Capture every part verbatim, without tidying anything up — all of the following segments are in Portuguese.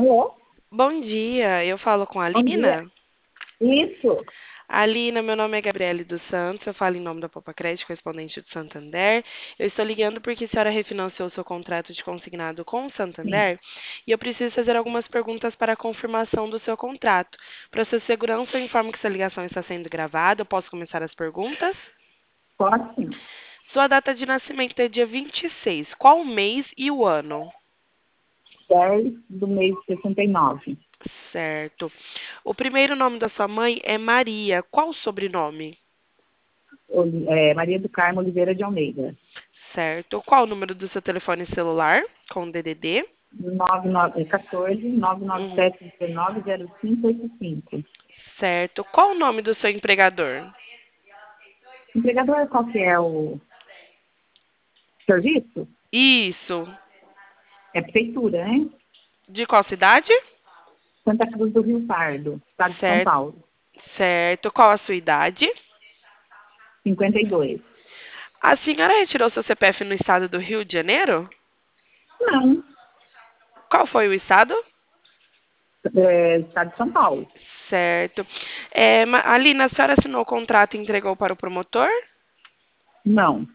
Alô? Bom dia, eu falo com a Bom dia. Alina. Isso. Alina, meu nome é Gabriele dos Santos, eu falo em nome da Popa Crédito, correspondente do Santander. Eu estou ligando porque a senhora refinanciou seu contrato de consignado com o Sim. Santander e eu preciso fazer algumas perguntas para a confirmação do seu contrato. Para sua segurança, eu informo que essa ligação está sendo gravada. Eu posso começar as perguntas? Pode sim. Sua data de nascimento é dia vinte e seis. Qual o mês e o ano? dez do mês de sessenta e nove. Certo. O primeiro nome da sua mãe é Maria. Qual o sobrenome? Oli- é, Maria do Carmo Oliveira de Almeida. Certo. Qual o número do seu telefone celular com D D D? nove nove um quatro, nove nove Uhum. sete um nove, zero cinco oito cinco. Certo. Qual o nome do seu empregador? Empregador, qual que é o serviço? Isso. É prefeitura, hein? De qual cidade? Santa Cruz do Rio Pardo, estado de São Certo. Paulo. Certo. Qual a sua idade? cinquenta e dois. A senhora retirou seu C P F no estado do Rio de Janeiro? Não, Qual foi o estado? é, estado de São Paulo. Certo. É, Ma- Alina, a senhora assinou o contrato e entregou para o promotor? Não.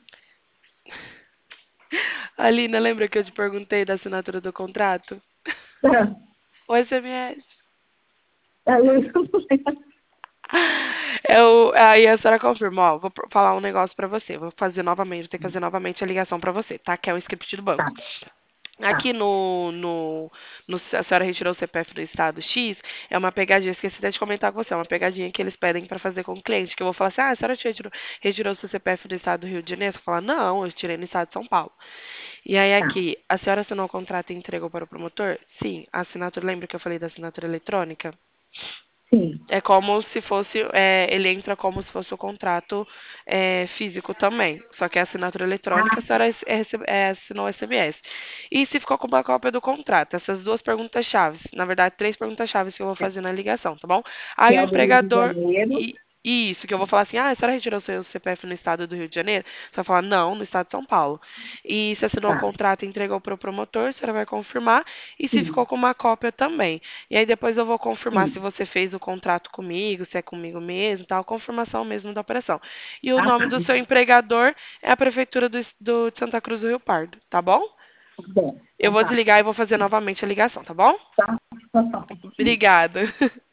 Alina, lembra que eu te perguntei da assinatura do contrato? O S M S. É, eu- Eu, aí a senhora confirma, ó, vou pro- falar um negócio pra você. Vou fazer novamente, vou ter que fazer novamente a ligação pra você, tá? Que é o script do Tá, banco. tá. Aqui no, no, no- a senhora retirou o C P F do estado X, é uma pegadinha, esqueci até de comentar com você, é uma pegadinha que eles pedem pra fazer com o cliente, que eu vou falar assim, ah, a senhora retirou, retirou o seu C P F do estado do Rio de Janeiro? Você fala, não, eu tirei no estado de São Paulo. E aí Tá. aqui, a senhora assinou o contrato e entregou para o promotor? Sim, a assinatura, lembra que eu falei da assinatura eletrônica? Sim. É como se fosse, é, ele entra como se fosse o contrato é, físico também. Só que é assinatura eletrônica, a Ah, senhora é, é, rece- é, assinou o S M S. E se ficou com uma cópia do contrato? Essas duas perguntas chaves. Na verdade, três perguntas chaves que eu vou é. fazer na ligação, tá bom? Que Aí o é o do Rio de empregador. Janeiro. E, e isso, que eu vou falar assim, ah, a senhora retirou seu C P F no estado do Rio de Janeiro? Você vai falar, não, no estado de São Paulo. E se assinou o Tá. contrato e entregou para o promotor, a senhora vai confirmar. E se ficou Sim, com uma cópia também. E aí depois eu vou confirmar se sim. você fez o contrato comigo, se é comigo mesmo, tal, confirmação mesmo da operação. E o Ah, nome tá. do seu empregador é a prefeitura do, es- do- de Santa Cruz do Rio Pardo, tá bom? Tá bom. Eu Então vou tá. desligar e vou fazer novamente a ligação, tá bom? Tá. Tá, tá. Obrigada.